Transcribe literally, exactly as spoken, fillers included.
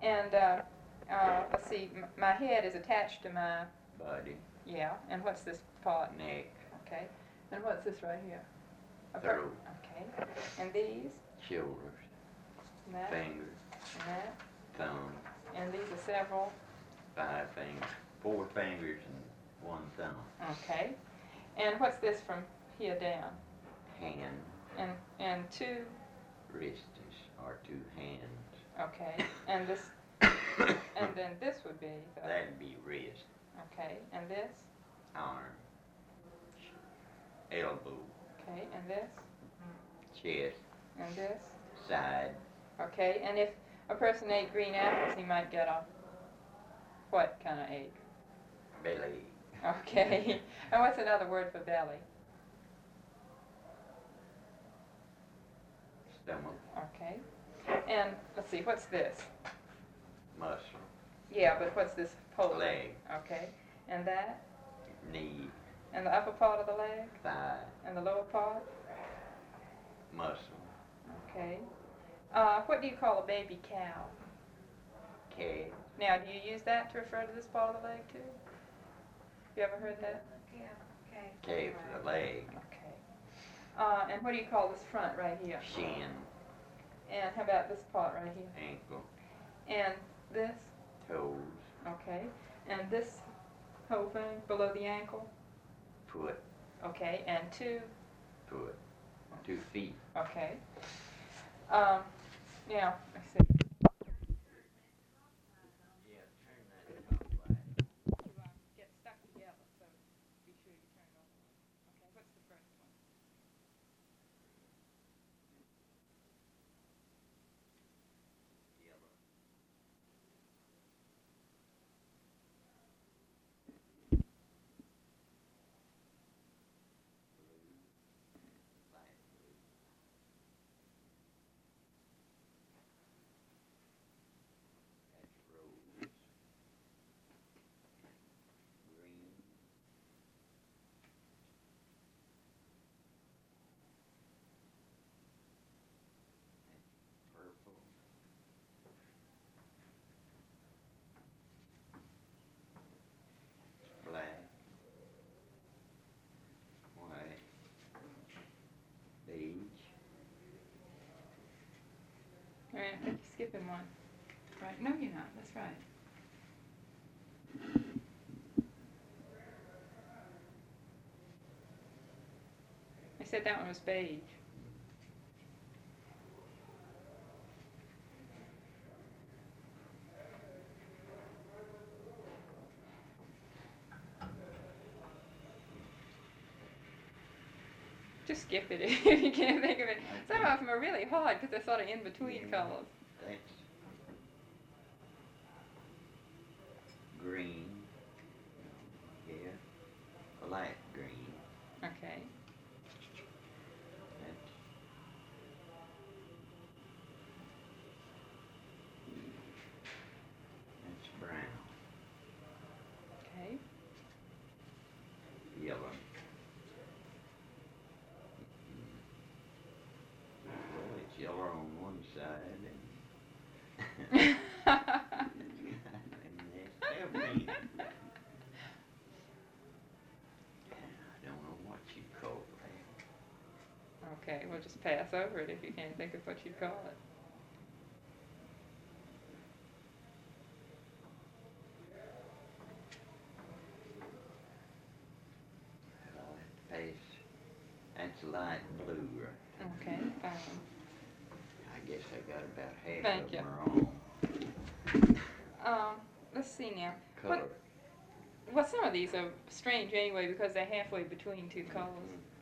And uh, uh, let's see, m- my head is attached to my, Body, yeah, and what's this part? neck, Okay. And what's this right here? A per- throat, Okay. And these? shoulders, And that? fingers, And that? thumb, And these are several? five fingers, four fingers and one thumb. Okay. And what's this from here down? Hand, And and two? wrists are two hands. Okay. And this, and then this would be the, That'd be wrist, okay. And this? arm, elbow, Okay. And this? chest, And this? side, Okay. And if a person ate green apples, he might get a what kind of ache? belly, Okay. And what's another word for belly? stomach, Okay. And let's see, what's this? muscle, Yeah, but what's this whole leg, Okay. And that? knee, And the upper part of the leg? thigh, And the lower part? muscle, Okay. Uh, what do you call a baby cow? calf, Now, do you use that to refer to this part of the leg too? You ever heard that? Yeah, okay. calf of the leg, Okay. Uh, and what do you call this front right here? shin, And how about this part right here? ankle, And this? toes, Okay. And this whole thing below the ankle? foot, Okay. And two? foot, two feet. Okay. Um, now, let's see. Yeah, turn that top light. You uh, get stuck together, so be sure you turn it on. Okay, what's the first one? Yellow, blue, light blue. That's rose. Green. That's purple. Black. White. Beige. All right, I think you're skipping one. Right? No, you're not. That's right. I said that one was beige. Just skip it if you can't think of it. Some of them are really hard because they're sort of in between Yeah. colors. That's green. Yeah. Light green. Okay. That's that's brown. Okay. Yellow. Well, it's yellow on one side and, and that's everything. I don't know what you call that. Okay, we'll just pass over it if you can't think of what you'd call it. Uh, Face, that's light blue, right? Okay, fine. I guess I got about half Thank of you. them wrong. Um, let's see now. Color. Well, some of these are strange anyway because they're halfway between two colors.